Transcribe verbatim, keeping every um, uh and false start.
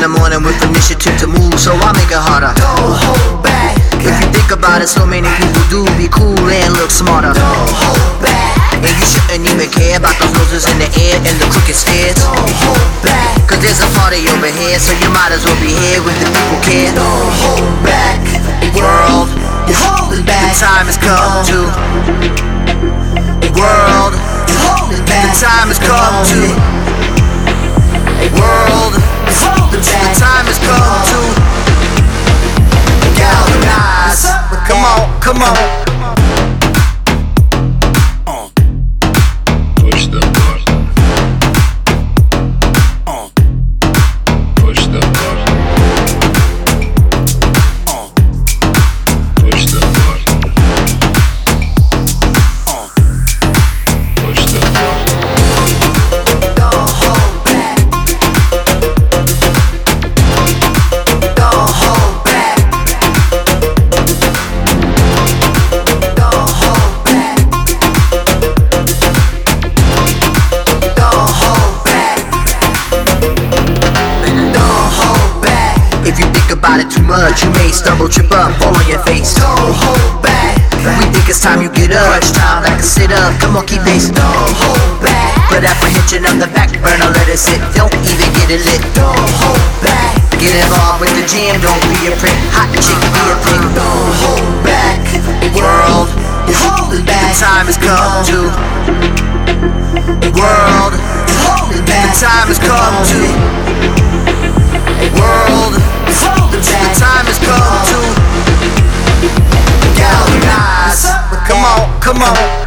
the morning with initiative to move, so I make it harder. Don't hold back. If you think about it, so many people do be cool and look smarter. Don't hold back. And you shouldn't even care about those noses in the air and the crooked stairs. Don't hold back. Cause there's a party over here, so you might as well be here when the people care. Don't hold back. World, You're holding back. the time has come to. World, You're holding the back. time has come to. World, You're holding the back. time has come to. Galvanize. Come on, come on. Push the button. Push the button. Push the button. Push the button. Don't hold back. Don't hold back. Don't hold back. Don't hold back. Don't hold back. If you think about it too much, you may stumble, trip up, fall on your face. Don't hold back. We think it's time you get up. Crunch time, like a sit up. Come on, keep pace. Don't hold back. Put apprehension on the back burner, let it sit. Don't even get it lit. Don't hold back. Get involved with the jam, don't be a prick. Hot chick, be a prick. Don't hold back. World, You're holding the back. time has come to. World, You're holding the back. time has come to. World, You're holding the back. time has come to. Galvanize. Come on, come on.